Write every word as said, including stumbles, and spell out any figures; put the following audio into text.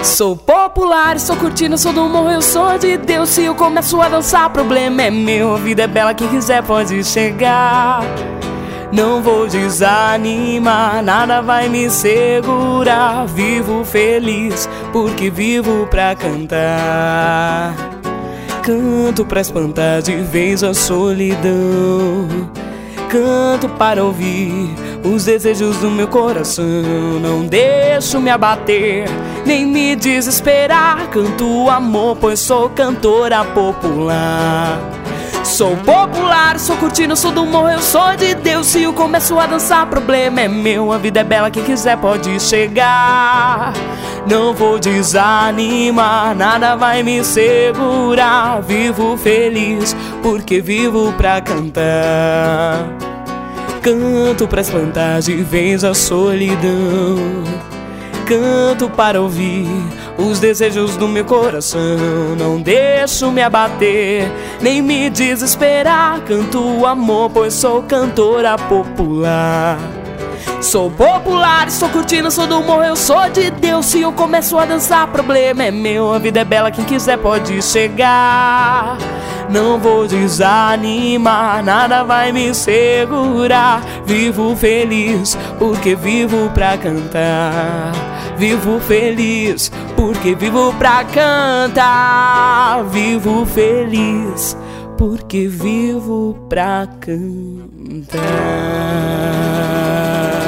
Sou popular, estou curtindo, sou do morro, eu sou de Deus. Se eu começo a dançar, problema é meu. A vida é bela, quem quiser pode chegar. Não vou desanimar, nada vai me segurar. Vivo feliz, porque vivo pra cantar. Canto pra espantar de vez a solidão. Canto para ouvir os desejos do meu coração. Não deixo me abater, nem me desesperar. Canto o amor, pois sou cantora popular. Sou popular, sou curtindo, sou do morro, eu sou de Deus. Se eu começo a dançar, problema é meu. A vida é bela, quem quiser pode chegar. Não vou desanimar, nada vai me segurar. Vivo feliz, porque vivo pra cantar. Canto pra espantar de vez a solidão. Canto para ouvir os desejos do meu coração. Não deixo me abater, nem me desesperar. Canto o amor, pois sou cantora popular. Sou popular, estou curtindo, sou do morro, eu sou de Deus. Se eu começo a dançar, problema é meu. A vida é bela, quem quiser pode chegar. Não vou desanimar, nada vai me segurar. Vivo feliz, porque vivo pra cantar. Vivo feliz, porque vivo pra cantar. Vivo feliz, porque vivo pra cantar.